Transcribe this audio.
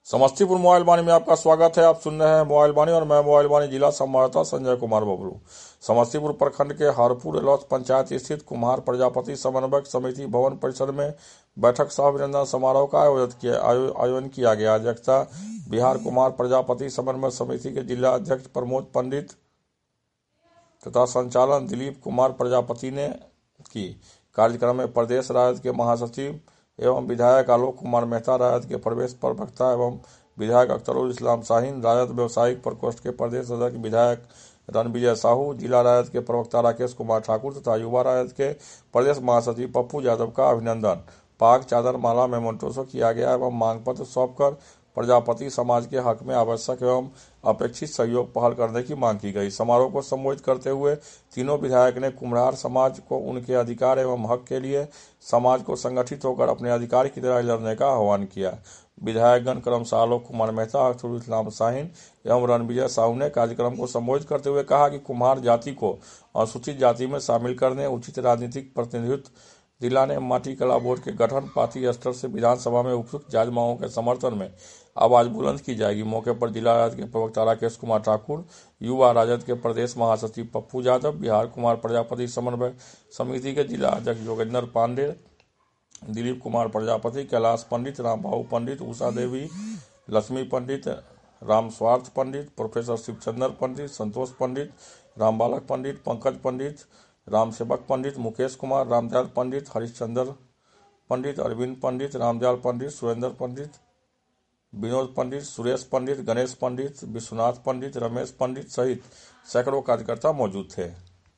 Samastipur mobile वाणी में आपका स्वागत है। आप सुन रहे हैं मोबाइल वाणी और मैं मोबाइल वाणी जिला संवाददाता संजय कुमार बबलू। समस्तीपुर प्रखंड के हरपुर एलौथ पंचायत स्थित कुम्हार प्रजापति समन्वयक समिति भवन परिसर में बैठक सह अभिनंदन समारोह का आयोजन किया गया। अध्यक्षता बिहार कुम्हार प्रजापति समन्वय समिति के जिला अध्यक्ष प्रमोद पंडित तथा संचालन दिलीप कुमार प्रजापति ने की। कार्यक्रम में प्रदेश राजद के महासचिव एवं विधायक आलोक कुमार मेहता, राजद के प्रवेश प्रवक्ता एवं विधायक अख्तरुल इस्लाम शाहीन, राजद व्यवसायिक प्रकोष्ठ के प्रदेश अध्यक्ष विधायक रणविजय साहू, जिला राजद के प्रवक्ता राकेश कुमार ठाकुर तथा युवा राजद के प्रदेश महासचिव पप्पू यादव का अभिनंदन, पाग, चादर, माला, मेमोंटो किया गया एवं मांग पत्र सौंपकर प्रजापति समाज के हक में आवश्यक एवं अपेक्षित सहयोग पहल करने की मांग की गई। समारोह को संबोधित करते हुए तीनों विधायक ने कुम्हार समाज को उनके अधिकार एवं हक के लिए समाज को संगठित होकर अपने अधिकार की लड़ाई लड़ने का आह्वान किया। विधायकगण क्रमशः आलोक कुमार मेहता, अख्तरुल इस्लाम शाहीन एवं रणविजय साहू ने कार्यक्रम को संबोधित करते हुए कहा कि कुम्हार जाति को अनुसूचित जाति में शामिल करने, उचित राजनीतिक प्रतिनिधित्व दिलाने, माटी कला बोर्ड के गठन, पार्टी स्तर से विधानसभा में उपयुक्त जायज मांगों के समर्थन में आवाज बुलंद की जाएगी। मौके पर जिला राजद के प्रवक्ता राकेश कुमार ठाकुर, युवा राजद के प्रदेश महासचिव पप्पू यादव, बिहार कुमार प्रजापति समन्वय समिति के जिला अध्यक्ष योगेंद्र पांडे, दिलीप कुमार प्रजापति, कैलाश पंडित, रामबाबू पंडित, उषा देवी, लक्ष्मी पंडित, राम स्वार्थ पंडित, प्रोफेसर शिवचंद्र पंडित, संतोष पंडित, रामबालक पंडित, पंकज पंडित, रामसेवक पंडित, मुकेश कुमार, रामदयाल पंडित, हरिश्चंद्र पंडित, अरविंद पंडित, रामदयाल पंडित, सुरेंद्र पंडित, विनोद पंडित, सुरेश पंडित, गणेश पंडित, विश्वनाथ पंडित, रमेश पंडित सहित सैकड़ों कार्यकर्ता मौजूद थे।